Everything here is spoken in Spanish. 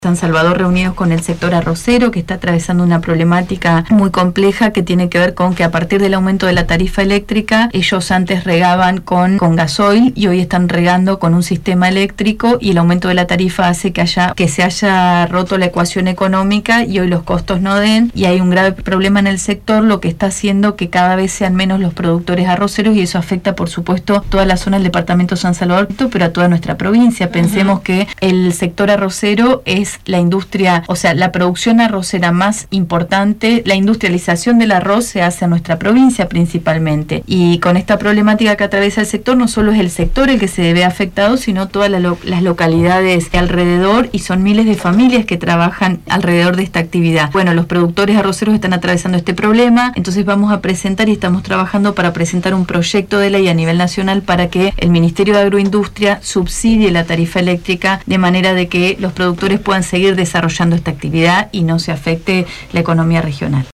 San Salvador reunidos con el sector arrocero, que está atravesando una problemática muy compleja que tiene que ver con que a partir del aumento de la tarifa eléctrica, ellos antes regaban con gasoil y hoy están regando con un sistema eléctrico, y el aumento de la tarifa hace que se haya roto la ecuación económica y hoy los costos no den, y hay un grave problema en el sector, lo que está haciendo que cada vez sean menos los productores arroceros, y eso afecta por supuesto toda la zona del departamento de San Salvador, pero a toda nuestra provincia. Pensemos que el sector arrocero es la industria, o sea, la producción arrocera más importante, la industrialización del arroz se hace en nuestra provincia principalmente, y con esta problemática que atraviesa el sector, no solo es el sector el que se ve afectado, sino todas las localidades de alrededor, y son miles de familias que trabajan alrededor de esta actividad. Bueno, los productores arroceros están atravesando este problema, entonces vamos a presentar y estamos trabajando para presentar un proyecto de ley a nivel nacional para que el Ministerio de Agroindustria subsidie la tarifa eléctrica de manera de que los productores puedan seguir desarrollando esta actividad y no se afecte la economía regional.